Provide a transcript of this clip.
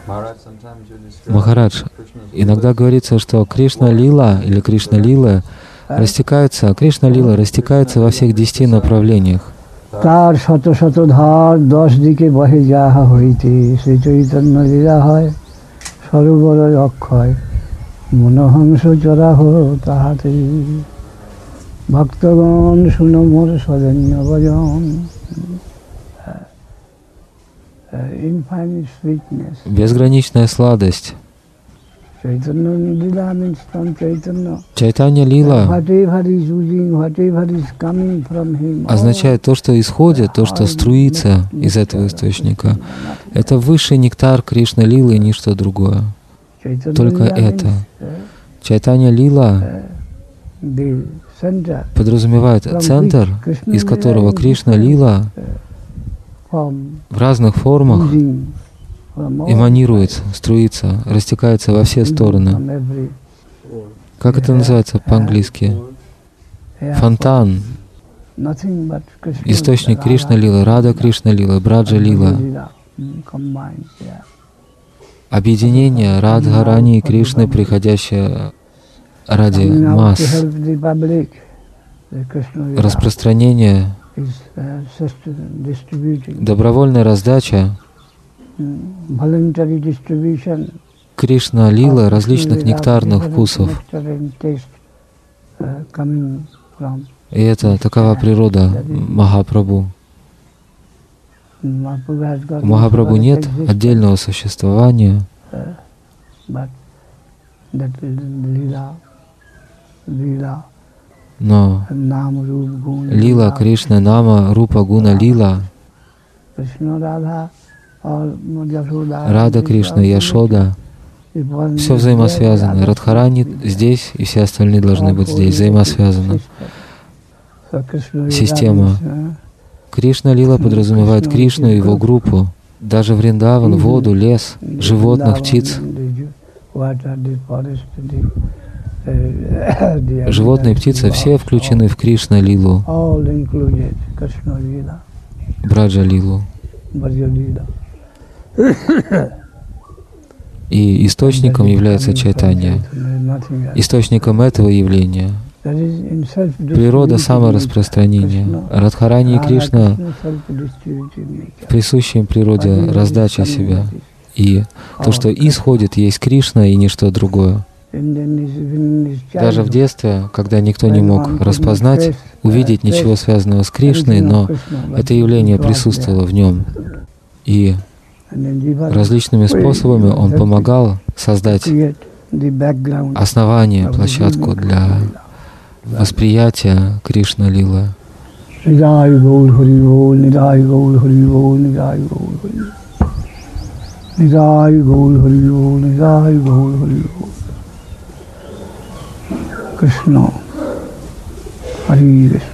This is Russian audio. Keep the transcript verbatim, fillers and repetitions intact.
Махарадж, иногда говорится, что Кришна Лила или Кришна Лила растекается, Кришна Лила растекается во всех десяти направлениях. তার শত শত ধার দশ দিকে বহে যাহা হইতে শ্রী চৈতন্য লীলা হয় সরোবর অক্ষয় মনোহংস চরাহ তাহাতে ভক্তগণ শুনো মোর সদন্য ভজন। Безграничная сладость. Чайтанья Лила означает то, что исходит, то, что струится из этого источника. Это высший нектар Кришна Лилы и ничто другое. Только это. Чайтанья Лила подразумевает центр, из которого Кришна Лила в разных формах эманирует, струится, растекается во все стороны. Как это называется по-английски? Фонтан. Источник Кришна Лилы, Рада Кришна Лила, Браджа Лила. Объединение Радха Рани и Кришны, приходящее ради масс. Распространение, добровольная раздача Кришна Лила различных нектарных вкусов. И это такова природа Махапрабху. У Махапрабху нет отдельного существования, но Лила Кришна, Нама, Рупа, Гуна, Лила, Рада Кришна, Яшода, все взаимосвязано. Радхарани здесь, и все остальные должны быть здесь, взаимосвязаны. Система. Кришна Лила подразумевает Кришну и его группу. Даже Вриндаван, воду, лес, животных, птиц. Животные и птицы все включены в Кришна Лилу, Браджа Лилу. И источником является Чайтанья. Источником этого явления природа самораспространения. Радхарани и Кришна в присущей им природе раздача себя. И то, что исходит, есть Кришна и ничто другое. Даже в детстве, когда никто не мог распознать, увидеть ничего связанного с Кришной, но это явление присутствовало в нем. И различными способами он помогал создать основание, площадку для восприятия Кришна Лилы. Кришна, Хари Кришна.